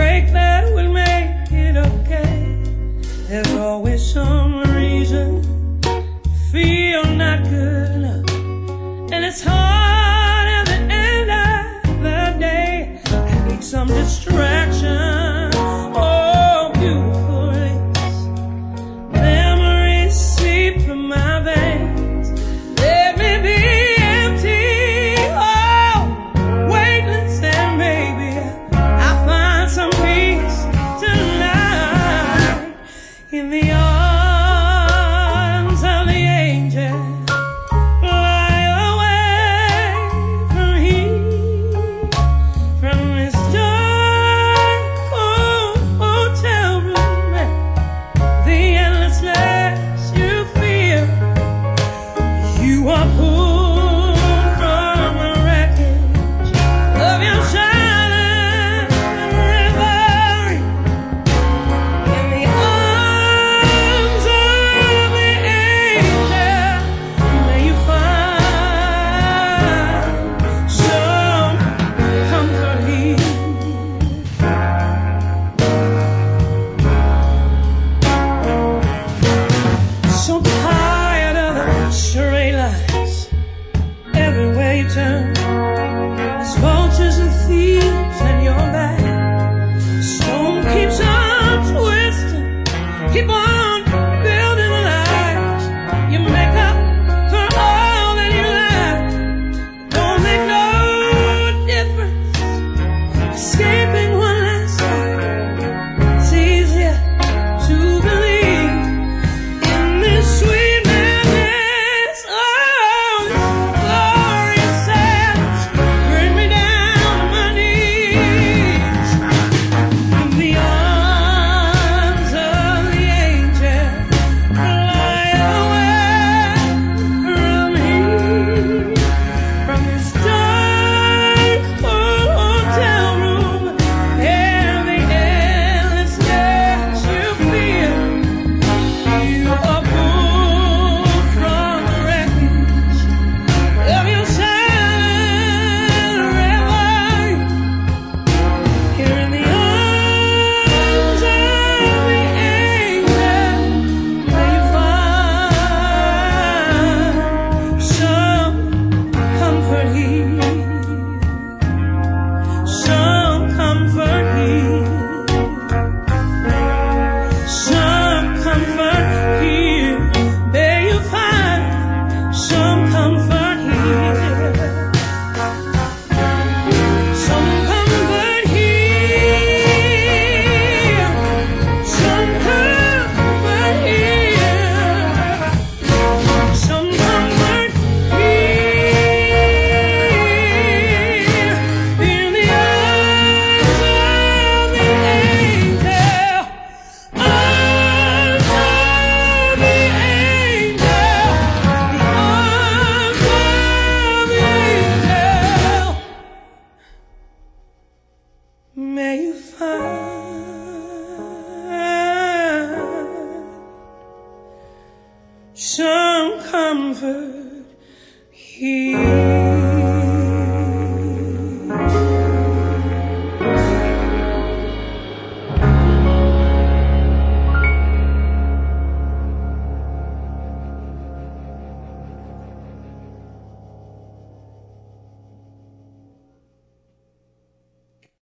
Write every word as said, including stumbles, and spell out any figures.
break that will make it okay. There's always some reason to feel not good enough, and it's hard at the end of the day. I need some distraction. Oh, beautiful lips, memories seep through my veins. Let me be empty, oh, weightless, and maybe I'll find some peace tonight in the arms of the angel. Fly away from here, from this dark cold hotel room, and the endlessness you feel. You are pulled from the wreckage of your silent reverie in the arms of the angel. May you find some comfort here. So tired of the straight lines everywhere you turn. There's vultures and thieves at your back. The storm keeps on twisting. Keep on building the lies. You make up for all that you lack. Don't make no difference escaping one last time. It's easier to believe in this sweet madness. Oh, this glorious sadness. Bring me down to my knees in the arms of the angel. Fly away from here, from this dark cold hotel room, and the endlessness you feel. You are pulled from the wreckage of your silent reverie here in the arms of the angel. May you find some comfort here, some comfort here, some comfort here. May you find some comfort here, some comfort here, some comfort here, some comfort here in the arms of the angel, arms of the angel, the arms of the angel. May you find